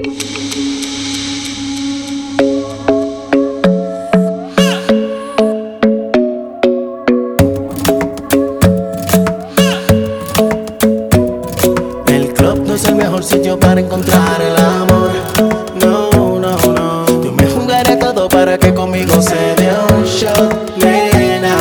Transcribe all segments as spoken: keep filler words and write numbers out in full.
El club no es el mejor sitio para encontrar el amor. No, no, no. Yo me jugaré todo para que conmigo se dé un shot. Nena,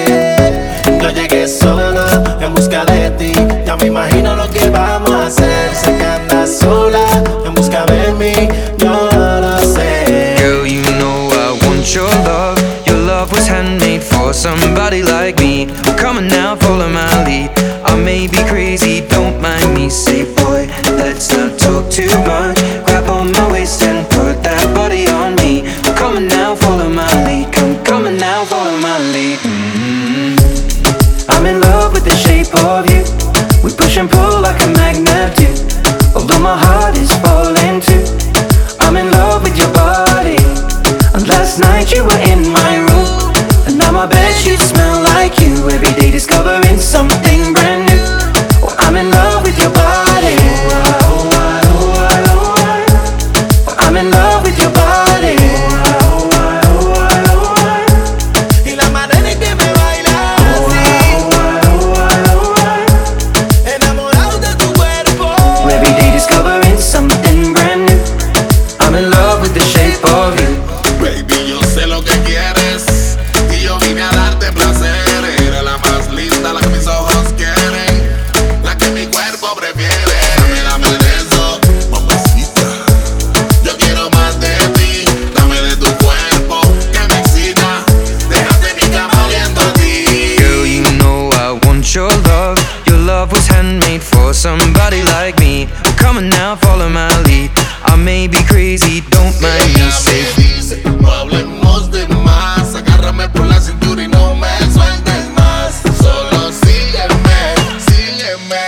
ven. Yo llegué solo en busca de ti. Ya me imagino lo que vamos a hacer. Sé que andas sola en busca de mí. Yo lo sé. Girl, you know I want your love. Your love was handmade for somebody like me. Come on now, follow my lead. I may be crazy, don't mind me. Say, boy, let's not talk too much. Grab on my waist and put that body on me. Come on now, follow my lead. Come, come on now, follow my lead. mm-hmm. I'm in love with the shape of you. We push and pull like a magnet do. Although my heart is falling too. I'm in love with your body. And last night you were in my room. And now my bedsheets smell like you. Every day discovering something brand new. Oh, I'm in love with your body. Oh, I, oh, I, oh, I, oh, I. I'm in love with your body. Oh, I, oh, I, oh, I. Y la manera en que me bailas así. Oh, I, oh, I, oh, I. Enamorado de tu cuerpo. Every day discovering something brand new. I'm in love with the shape of you. Baby, yo sé lo que quieres y yo vine a darte placer. Eres la más linda, la que mis ojos quieren, la que mi cuerpo prefiere. Dame, dame de eso, mamacita. Yo quiero más de ti. Dame de tu cuerpo que me excita. Déjate mi cama oliendo a ti. Girl, you know I want your love. Your love was handmade for somebody like me. Come on now, follow my lead. I may be crazy, don't mind me. Ella Say, me dice, no hablemos de más. Agárrame por la cintura y no me sueltes más. Solo sígueme, sígueme,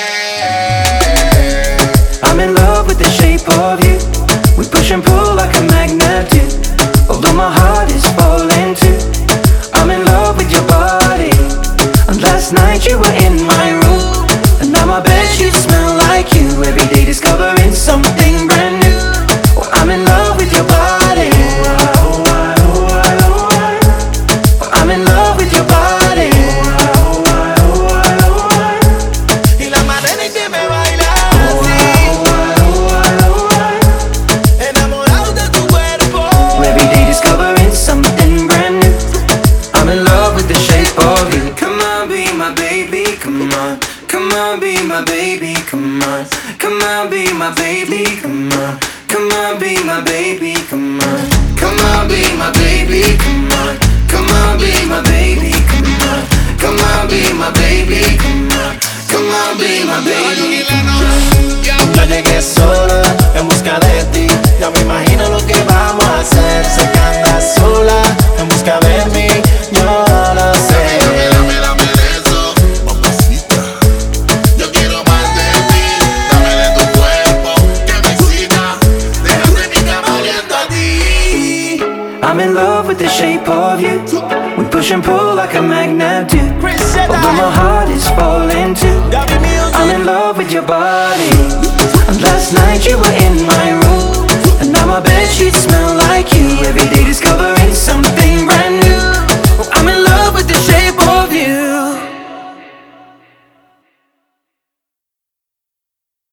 yeah. I'm in love with the shape of you. We push and pull like a magnet do. Although my heart is falling too. I'm in love with your body. And last night you were in my room. And now my bedsheets smell like you. Every day discovering something brand new. Oh, I'm in love with your body. Oh, I, oh, I, oh, I. Oh, I'm in love with your body. Oh, I, oh, I, oh, I. Y la manera en que me bailas Oh, así. I, oh, I, oh, I. Enamorado de tu cuerpo. Every day discovering something brand new. I'm in love with the shape of you. Come on, be my baby, come on. Come on, be my baby, come on. Come on, be my baby, come on. Come on, be my baby, come on. Come on, be my baby, come on. Come on, be my baby, come on. Come on, be my baby, come on. Come on, be my baby, come on. Yo llegué solo en busca de ti. Ya me imagino lo que vamos a hacer. Sé que andas sola en busca de mí. Yo lo sé. Dame, dame, dame de eso, mamacita. Yo quiero más de ti. Dame de tu cuerpo que me excita. Déjate mi cama oliendo a ti. I'm in love with the shape of you. We push and pull like a magnet do. Although my heart is falling too. I'm in love with your body. And last night you were in my room. And now my bedsheets smell like you. Every day discovering something right.